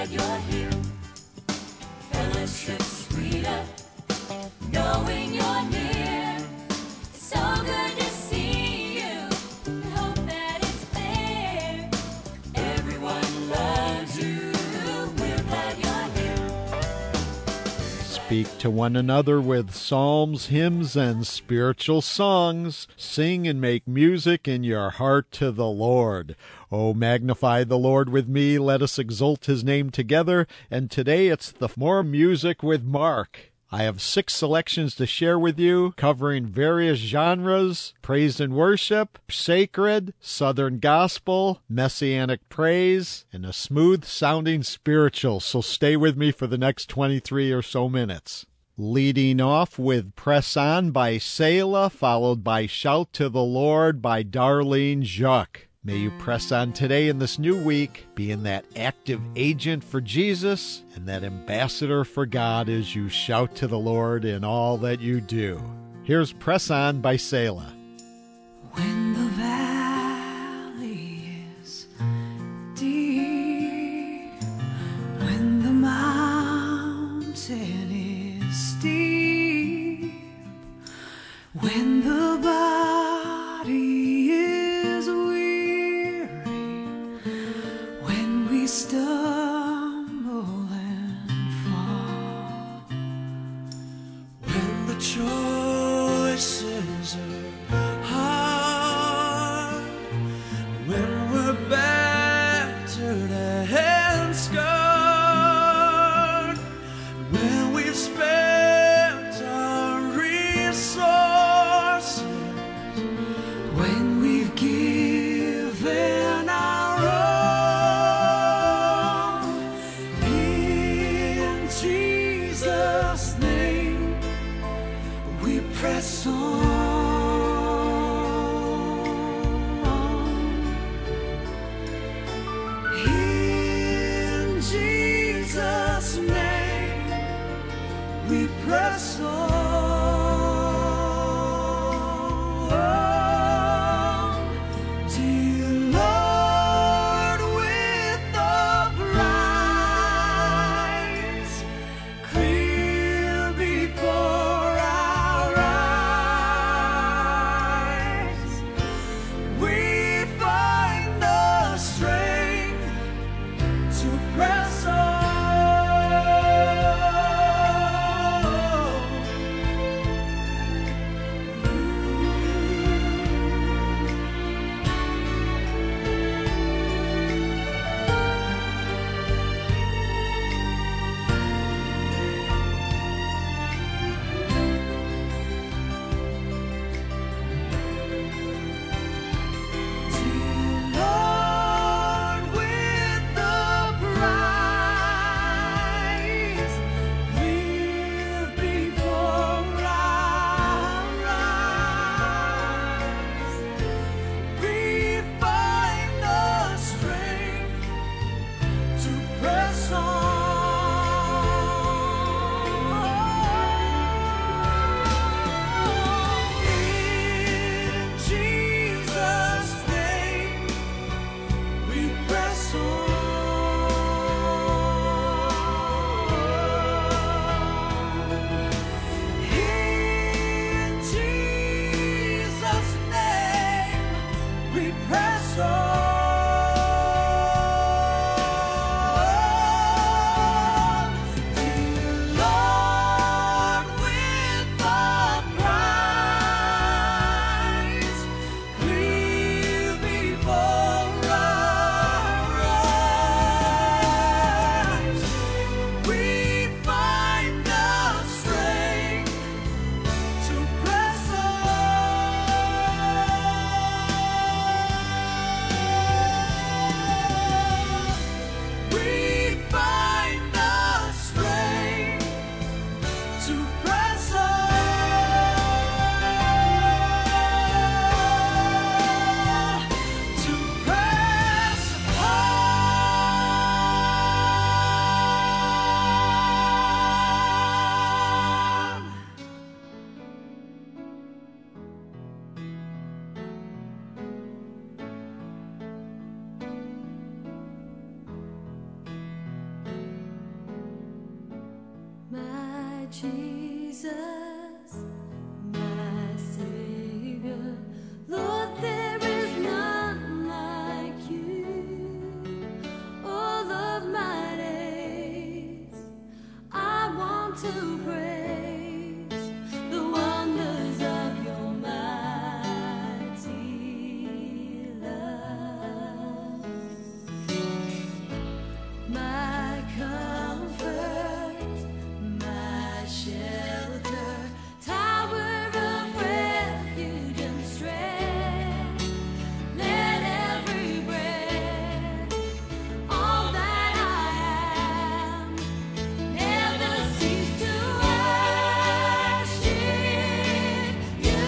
glad you're here. Fellowship sweeter, knowing you're near. It's so good to see you. I hope that it's clear. Everyone loves you. We're glad you're here. Speak to one another with psalms, hymns, and spiritual songs. Sing and make music in your heart to the Lord. Oh, magnify the Lord with me. Let us exalt his name together. And today it's the More Music with Mark. I have 6 selections to share with you, covering various genres: praise and worship, sacred, southern gospel, messianic praise, and a smooth-sounding spiritual. So stay with me for the next 23 or so minutes. Leading off with Press On by Selah, followed by Shout to the Lord by Darlene Jacques. May you press on today in this new week, being that active agent for Jesus and that ambassador for God as you shout to the Lord in all that you do. Here's Press On by Selah. When the valley is deep, when the mountain is steep, when the body is weary, when we stumble and fall, when the choices are hard, when we're battered and scarred, when we've spent our resources, when we've given our all, in Jesus' name we press on. In Jesus' name we press on. Dear Lord, with the prize clear before our Jesus, my Savior, Lord, there is none like you. All of my days, I want to praise the wonders of your mighty love. My comfort, my shelter, tower of refuge and strength. Let every breath, all that I am, never cease to worship you.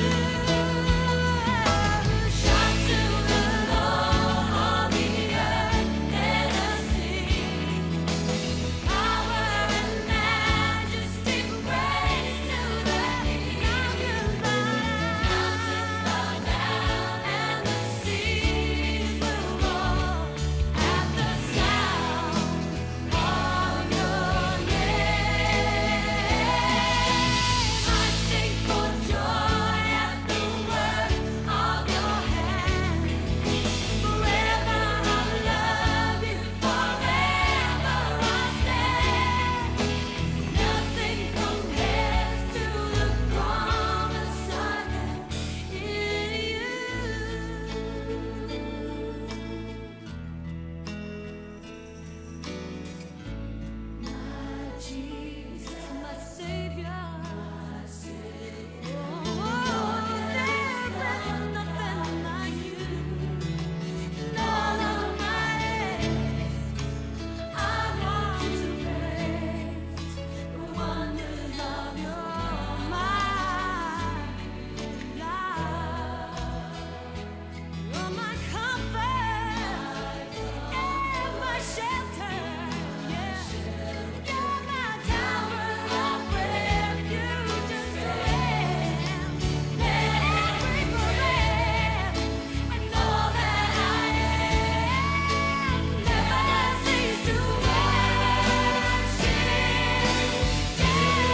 Shout to the Lord, all the earth, let us sing. Power and majesty, praise to the King. Mountains bow down, and the seas will roar at the sound of your name. I sing for joy at the work of your hand. Forever I'll love you, forever I'll stand. Nothing compares to the promise I have in you. My Jesus, my Savior, oh, there is nothing like you. In all of my days, I want to praise the wonders of your mighty love. You're my comfort and my shelter, yeah. You're my tower of refuge and strength. Let every breath and all that I am never cease to worship you.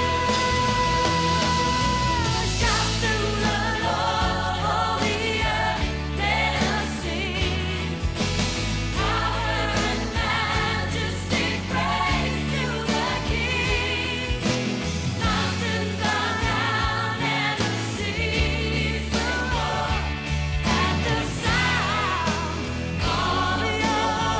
Shout to the Lord, all the earth, let us sing. Power and majesty, praise to the King. Mountains bow down, and the seas will roar at the sound of your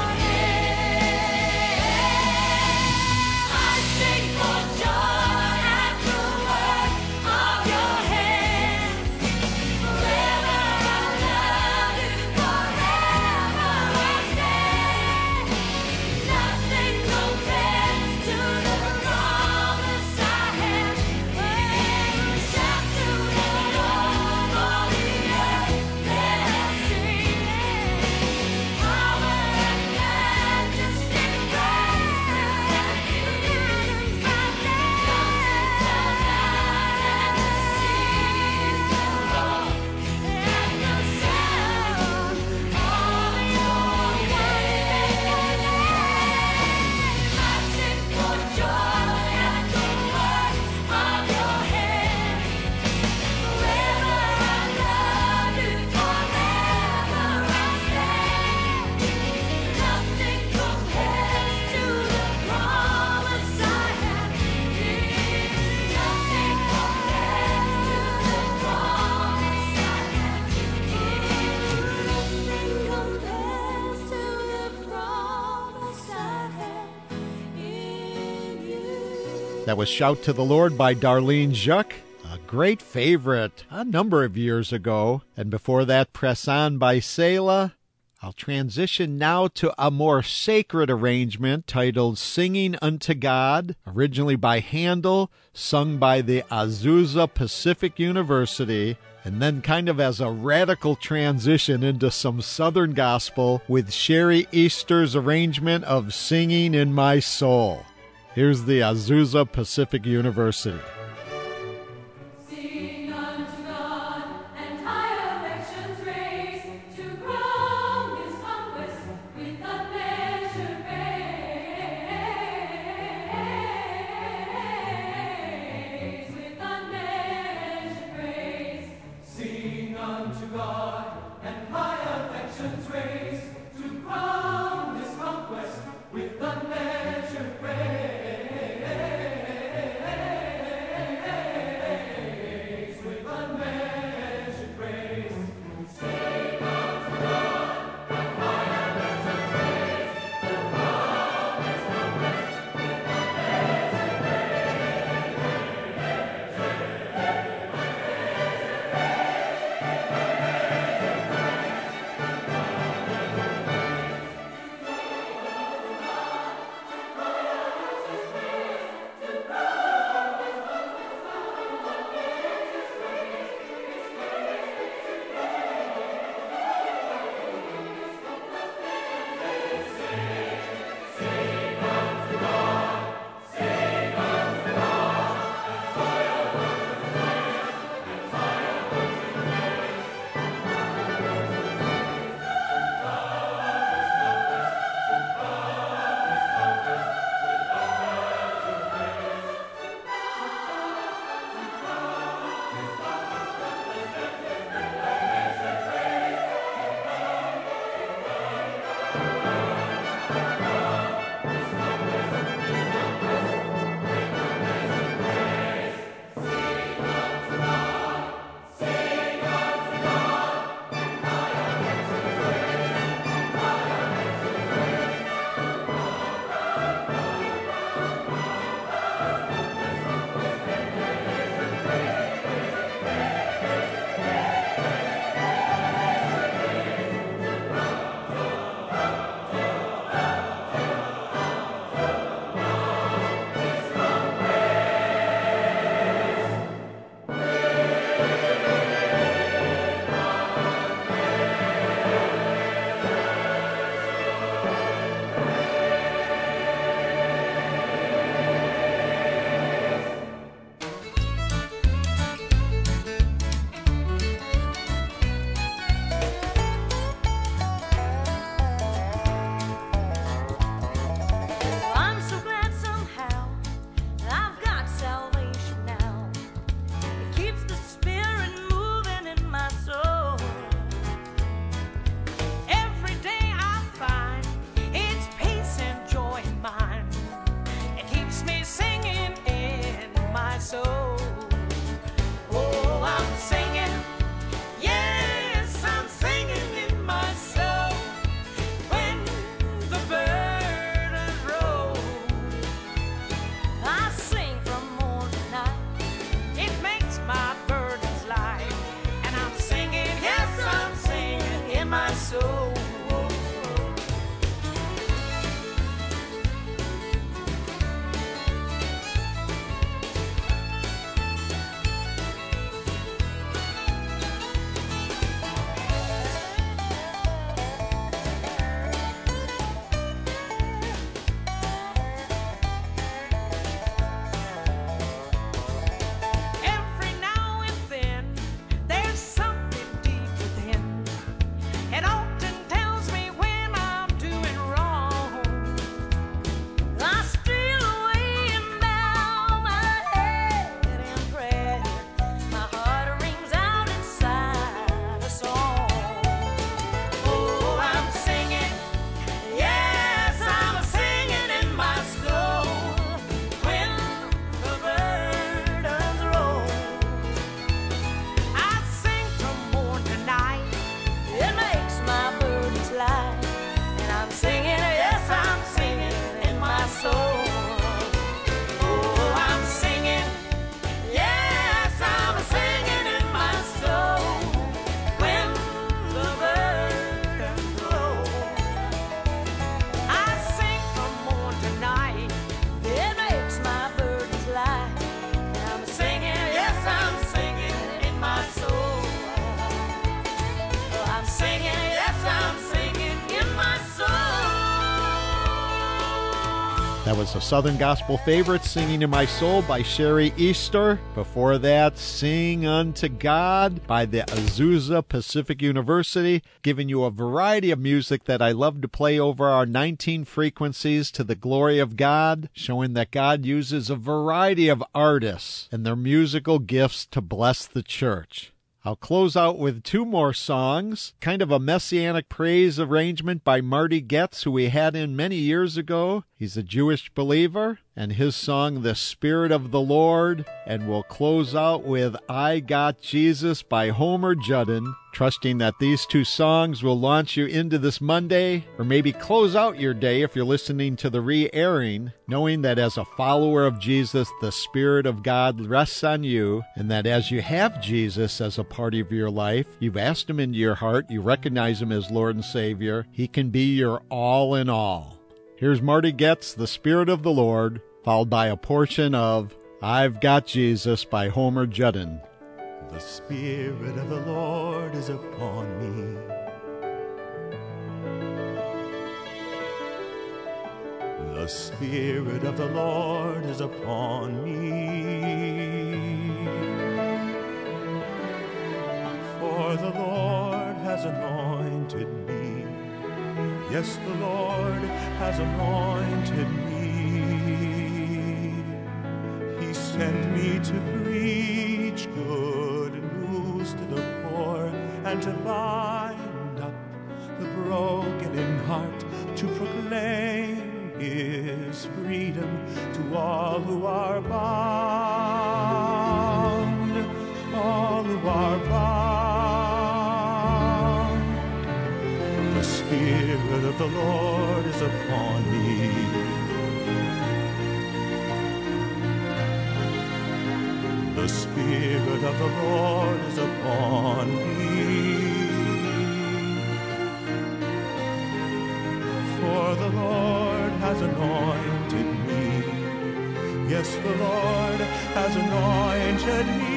name. I sing for joy at the work of your hands. Forever I'll love you, forever I'll stand. Nothing compares to the promise I have. Shout to the Lord, all the earth, let us sing. Power and majesty, praise to the King. Mountains bow down, and the seas will roar at the sound of your name. I sing for joy at the work of your hands. Forever I'll love you, forever I'll stand. Nothing compares to the promise I have in you. Nothing compares to the promise I have in you. Nothing compares to the promise I have in you. That was Shout to the Lord by Darlene Zschuk, a great favorite a number of years ago. And before that, Press On by Selah. I'll transition now to a more sacred arrangement titled Singing Unto God, originally by Handel, sung by the Azusa Pacific University, and then kind of as a radical transition into some Southern gospel with Sherry Easter's arrangement of Singing in My Soul. Here's the Azusa Pacific University. Sing unto God and high affections raise, to crown His conquest with unmeasured praise. unmeasured praise, with unmeasured praise. Sing unto God the choir lifted praise, the promise numbers with unmeasured I'm so glad somehow I've got salvation now. It keeps the spirit moving in my soul. Every day I find it's peace and joy in mine. It keeps me singing in my soul. Oh, I'm singing, yes, I'm singing in my soul. When the burdens roll, I sing from morn to night. It makes my burdens light. And I'm singing, yes, I'm singing in my soul. Every now and then, there's something deep within. It often tells me when I'm doing wrong. I steal away and bow my head in prayer. My heart rings out inside a song. Oh, I'm singing, yes, I'm singing in my soul. When the burdens roll, I sing from morn to night. It makes my burdens light. And I'm singing, yes, I'm singing in my soul. Oh, I'm singing, yes, I'm singing in my soul. When the burdens roll, I sing from morn to night. It makes my burdens light. And I'm singing, yes, I'm singing in my soul. Oh, I'm singing, yes, I'm singing in my soul. That was a Southern Gospel favorite, Singing in My Soul by Sherry Easter. Before that, Sing Unto God by the Azusa Pacific University, giving you a variety of music that I love to play over our 19 frequencies to the glory of God, showing that God uses a variety of artists and their musical gifts to bless the church. I'll close out with two more songs, kind of a messianic praise arrangement by Marty Goetz, who we had in many years ago. He's a Jewish believer, and his song, The Spirit of the Lord. And we'll close out with I Got Jesus by Homer Judden, trusting that these two songs will launch you into this Monday, or maybe close out your day if you're listening to the re-airing, knowing that as a follower of Jesus, the Spirit of God rests on you, and that as you have Jesus as a part of your life, you've asked Him into your heart, you recognize Him as Lord and Savior, He can be your all in all. Here's Marty Goetz, The Spirit of the Lord, followed by a portion of I've Got Jesus by Homer Judden. The Spirit of the Lord is upon me. The Spirit of the Lord is upon me. For the Lord has anointed me. Yes, the Lord has anointed me. He sent me to preach good news to the poor and to bind up the broken in heart, to proclaim His freedom to all who are bound, all who are bound. The Spirit of the Lord is upon me. The Spirit of the Lord is upon me. For the Lord has anointed me. Yes, the Lord has anointed me.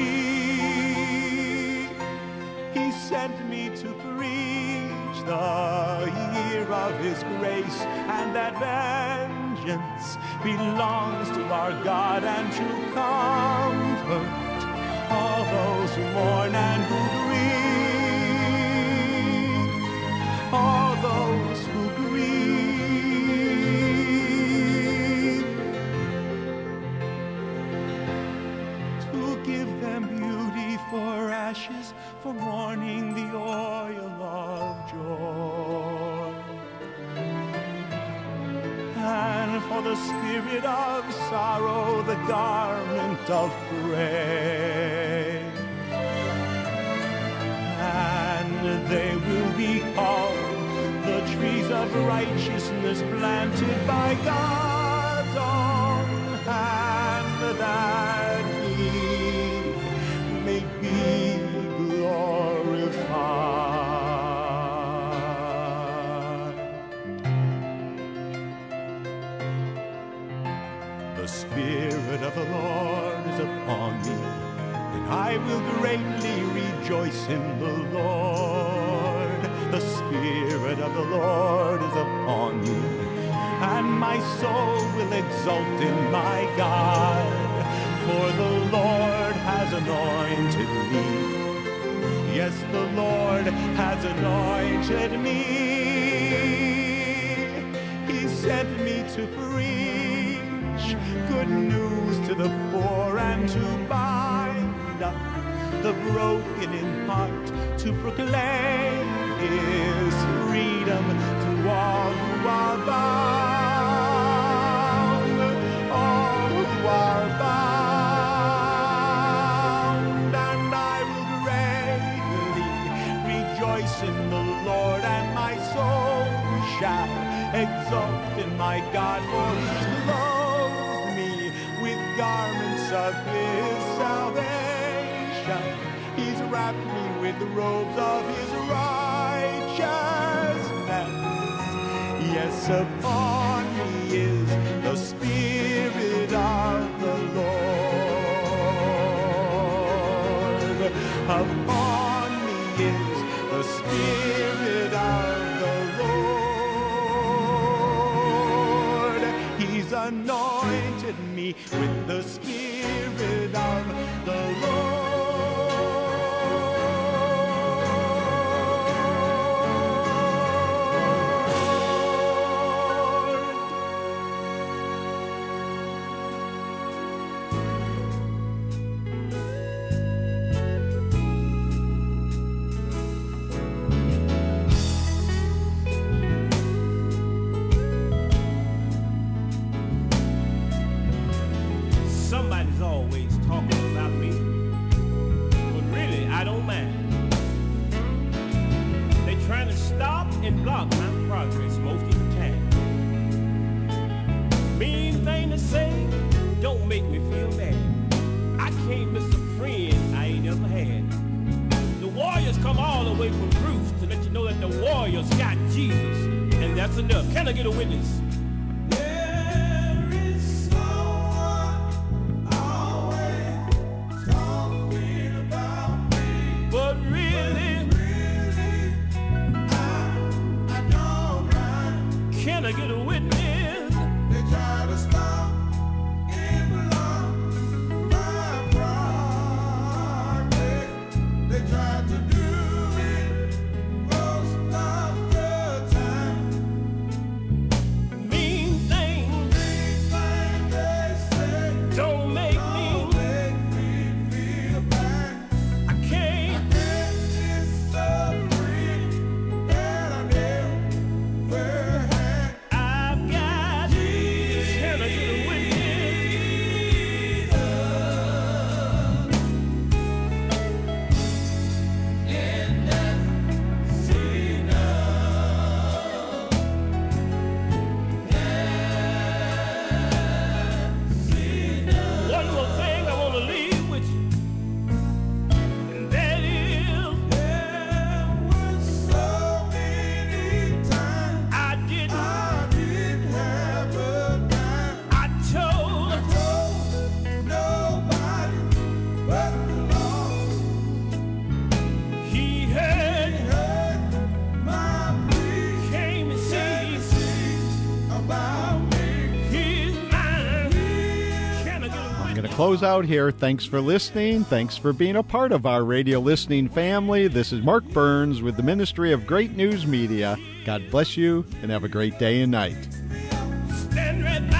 He sent me to preach the year of His grace, and that vengeance belongs to our God, and to comfort all those who mourn and who grieve, all those who grieve, to give them beauty for ashes, for mourning the oil of joy, and for the spirit of sorrow, the garment of praise. And they will be called the trees of righteousness, planted by God's own hand, that He may be glorified. The Spirit of the Lord is upon me, and I will greatly rejoice in the Lord. The Spirit of the Lord is upon me, and my soul will exult in my God. For the Lord has anointed me. Yes, the Lord has anointed me. He sent me to preach good news to the poor, and to bind up the broken in heart, to proclaim His freedom to all who are bound, all who are bound. And I will greatly rejoice in the Lord, and my soul shall exult in my God, for He's clothed me with garments of His salvation. He's wrapped me with the robes of His righteousness. Yes, upon me is the Spirit of the Lord. Upon me is the Spirit of the Lord. He's anointed me with the Spirit of the Lord. Somebody's always talking about me, but really I don't mind. They trying to stop and block my progress most of the time. Mean thing to say, don't make me feel bad. I can't miss a friend I ain't ever had. The Warriors come all the way from Bruce to let you know that the Warriors got Jesus, and that's enough. Can I get a witness? There is someone always talking about me. But really, I don't mind. can I get a witness? They try to stop and block my progress. They try to do it most of the time. Mean things They say don't make me. don't make me feel bad. I can't. It's so free that I never had. I've got. Can I get a witness? One more thing I want to leave with you, and that is There were so many times I didn't. I didn't have a dime. I told. Nobody but the Lord. He heard. Heard my plea, Came and see. about me. He's mine. Can I get a I'm witness? going to close out here. Thanks for listening. Thanks for being a part of our radio listening family. This is Mark Burns with the Ministry of Great News Media. God bless you and have a great day and night. Stand right by.